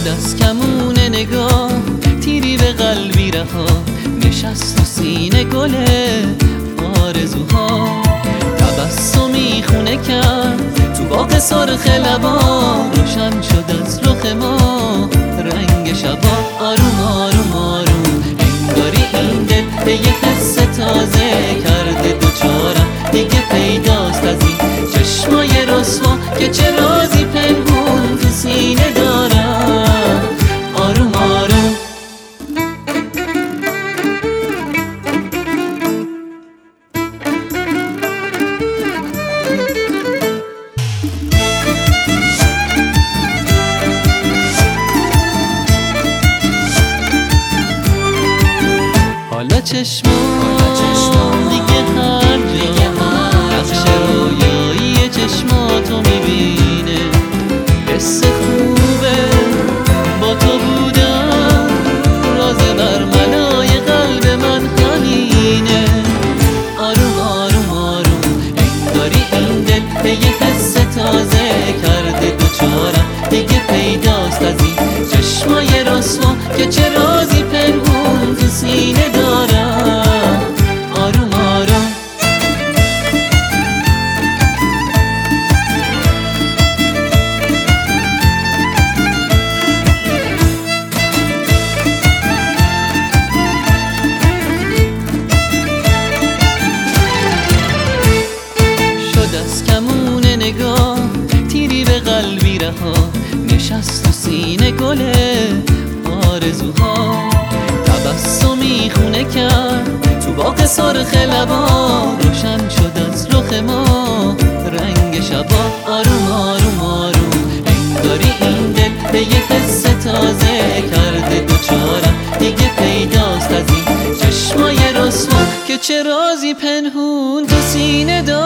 شد از کمون نگاه تیری به قلبی رها، نشست و سینه گل آرزوها. تبسمی خونه کرد تو باغ سرخ لبان، روشن شد از رخ ما رنگ شبا. آروم آروم آروم انگاری این دل به یه حس تازه کرده دوچارم، دیگه پیداست از این چشمای رسوا که چه رازی پنهون تو سینه دارم. آروم آروم حالا چشمام دیگه هر جا نقش رویایی چشماتو میبینه. حس خوبه با تو بودم، راز برملای قلب من همینه. آروم آروم آروم انگاری این دل به یه حس تازه کرده دوچارم، دیگه پیداست از این چشمای رسوا که چه رازی پنهون تو سینه دارم. آروم آروم شد از کمون نگاه تیری به قلبی رها، نشست و سینه گل آرزوها. تبسمی خونه کرد تو باغ سرخ لبان، روشن شد از رخ ما رنگ شبا. آروم آروم آروم انگاری این دل به یه حس تازه کرده دوچارم، دیگه پیداست از این چشمای رسوا که چه رازی پنهون تو سینه دارم.